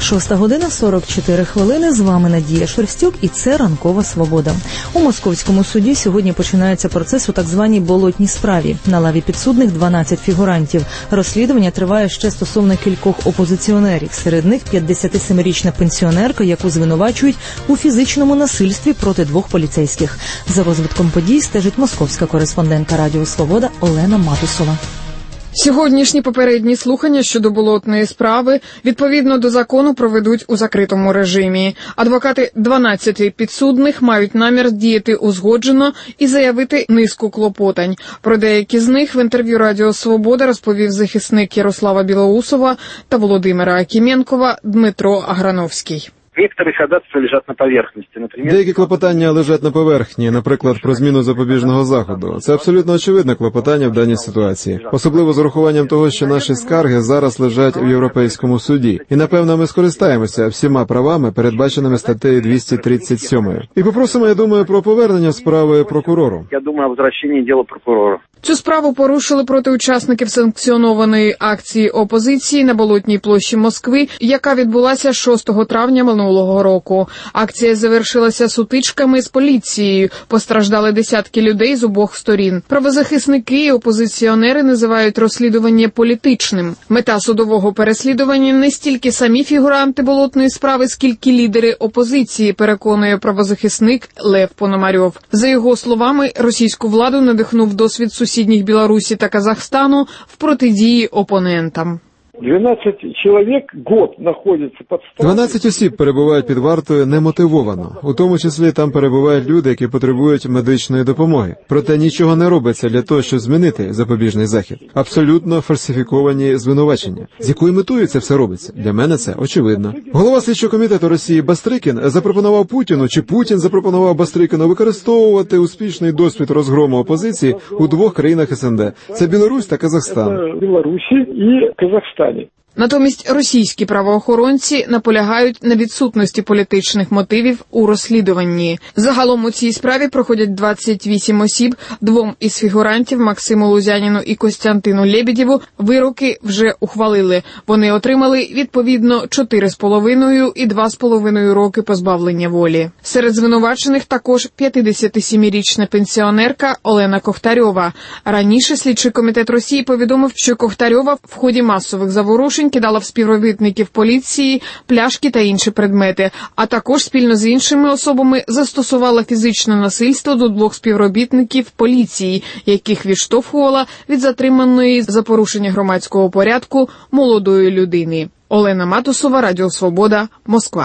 6:44. З вами Надія Шерстюк і це «Ранкова Свобода». У Московському суді сьогодні починається процес у так званій болотній справі. На лаві підсудних 12 фігурантів. Розслідування триває ще стосовно кількох опозиціонерів. Серед них 57-річна пенсіонерка, яку звинувачують у фізичному насильстві проти 2 поліцейських. За розвитком подій стежить московська кореспондентка Радіо Свобода Олена Матусова. Сьогоднішні попередні слухання щодо болотної справи відповідно до закону проведуть у закритому режимі. Адвокати 12 підсудних мають намір діяти узгоджено і заявити низку клопотань. Про деякі з них в інтерв'ю Радіо Свобода розповів захисник Ярослава Білоусова та Володимира Акименкова Дмитро Аграновський. Некоторые ходатайства лежат на поверхности. Наприклад, деякі клопотання лежать на поверхні, наприклад, про зміну запобіжного заходу. Це абсолютно очевидне клопотання в даній ситуації. Особливо з урахуванням того, що наші скарги зараз лежать у Європейському суді. І, напевно, ми скористаємося всіма правами, передбаченими статтею 237. І попросимо, я думаю, про повернення справи прокурору. Я думаю, о возвращении дела прокурору. Цю справу порушили проти учасників санкціонованої акції опозиції на Болотній площі Москви, яка відбулася 6 травня минулого року. Акція завершилася сутичками з поліцією. Постраждали десятки людей з обох сторін. Правозахисники і опозиціонери називають розслідування політичним. Мета судового переслідування не стільки самі фігуранти болотної справи, скільки лідери опозиції, переконує правозахисник Лев Пономарьов. За його словами, російську владу надихнув досвід сусідніх Білорусі та Казахстану в протидії опонентам. 12 чоловік год знаходяться під стражею. 12 осіб перебувають під вартою немотивовано. У тому числі там перебувають люди, які потребують медичної допомоги. Проте нічого не робиться для того, щоб змінити запобіжний захід. Абсолютно фальсифіковані звинувачення. З якою метою це все робиться? Для мене це очевидно. Голова слідчого комітету Росії Бастрикін запропонував Путіну, чи Путін запропонував Бастрикіну використовувати успішний досвід розгрому опозиції у 2 країнах СНД. Це Білорусь та Казахстан. Білорусі і Казахстан. Натомість російські правоохоронці наполягають на відсутності політичних мотивів у розслідуванні. Загалом у цій справі проходять 28 осіб, 2 із фігурантів Максиму Лузяніну і Костянтину Лебедєву вироки вже ухвалили. Вони отримали відповідно 4,5 і 2,5 роки позбавлення волі. Серед звинувачених також 57-річна пенсіонерка Олена Кохтарьова. Раніше слідчий комітет Росії повідомив, що Кохтарьова в ході масових заворушень кидала в співробітників поліції пляшки та інші предмети, а також спільно з іншими особами застосувала фізичне насильство до 2 співробітників поліції, яких відштовхувала від затриманої за порушення громадського порядку молодої людини. Олена Матусова, Радіо Свобода, Москва.